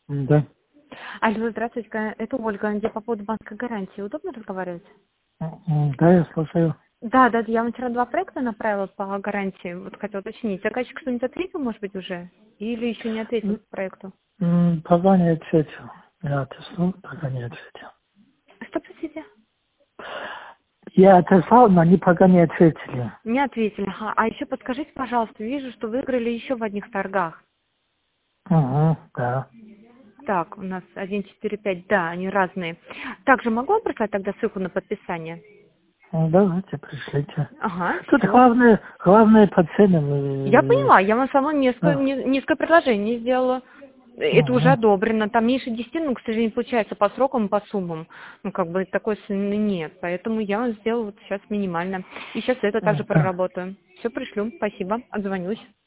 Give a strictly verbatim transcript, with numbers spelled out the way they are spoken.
М, Да. Алло, здравствуйте, ка- это Ольга, где по поводу банковской гарантии. Удобно разговаривать? М, Да, я слушаю. Да, да, я вам вчера два проекта направила по гарантии. Вот хотела уточнить. Заказчик что-нибудь ответил, может быть, уже? Или еще не ответил М, по проекту? м, Пока не ответил. Я отослал, пока не ответил. Что, простите? Я отослал, но они пока не ответили. Не ответили. Ага. А еще подскажите, пожалуйста, вижу, что выиграли еще в одних торгах. Угу, да. Так, у нас один, четыре, пять, да, они разные. Также могу вам прислать тогда ссылку на подписание? Ну, давайте, пришлите. Ага, Тут все. главное, главное по ценам. Я э, поняла, я вам сама несколько, а, не- несколько предложений сделала. Это уже мгм. одобрено. Там меньше десяти, но, к сожалению, получается по срокам и по суммам. Ну, как бы такой цены нет. Поэтому я вам сделала вот сейчас минимально. И сейчас это также М, да. проработаю. Все пришлю. Спасибо. Отзвонюсь.